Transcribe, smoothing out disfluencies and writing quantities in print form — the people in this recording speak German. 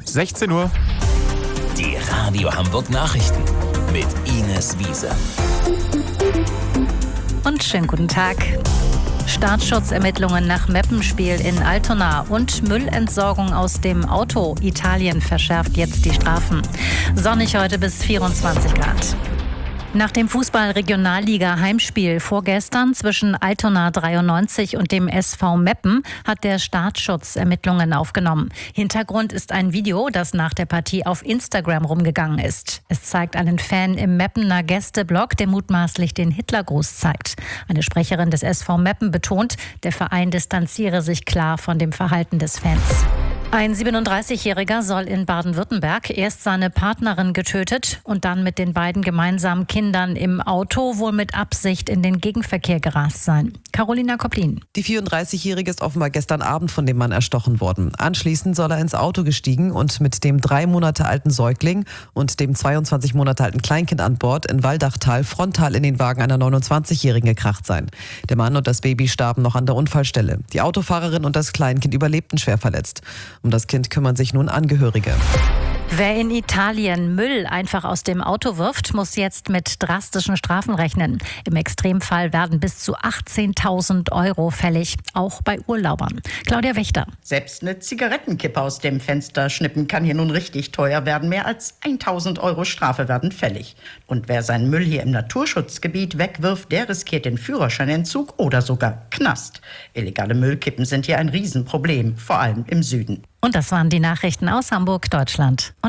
16 Uhr. Die Radio Hamburg Nachrichten mit Ines Wiese. Und schönen guten Tag. Staatsschutzermittlungen nach Meppenspiel in Altona und Müllentsorgung aus dem Auto. Italien verschärft jetzt die Strafen. Sonnig heute bis 24 Grad. Nach dem Fußball-Regionalliga-Heimspiel vorgestern zwischen Altona 93 und dem SV Meppen hat der Staatsschutz Ermittlungen aufgenommen. Hintergrund ist ein Video, das nach der Partie auf Instagram rumgegangen ist. Es zeigt einen Fan im Meppener Gästeblock, der mutmaßlich den Hitlergruß zeigt. Eine Sprecherin des SV Meppen betont, der Verein distanziere sich klar von dem Verhalten des Fans. Ein 37-Jähriger soll in Baden-Württemberg erst seine Partnerin getötet und dann mit den beiden gemeinsamen Kindern im Auto wohl mit Absicht in den Gegenverkehr gerast sein. Carolina Koplin. Die 34-Jährige ist offenbar gestern Abend von dem Mann erstochen worden. Anschließend soll er ins Auto gestiegen und mit dem 3 Monate alten Säugling und dem 22 Monate alten Kleinkind an Bord in Waldachtal frontal in den Wagen einer 29-Jährigen gekracht sein. Der Mann und das Baby starben noch an der Unfallstelle. Die Autofahrerin und das Kleinkind überlebten schwer verletzt. Um das Kind kümmern sich nun Angehörige. Wer in Italien Müll einfach aus dem Auto wirft, muss jetzt mit drastischen Strafen rechnen. Im Extremfall werden bis zu 18.000 € fällig, auch bei Urlaubern. Claudia Wächter. Selbst eine Zigarettenkippe aus dem Fenster schnippen kann hier nun richtig teuer werden. Mehr als 1.000 € Strafe werden fällig. Und wer seinen Müll hier im Naturschutzgebiet wegwirft, der riskiert den Führerscheinentzug oder sogar Knast. Illegale Müllkippen sind hier ein Riesenproblem, vor allem im Süden. Und das waren die Nachrichten aus Hamburg, Deutschland.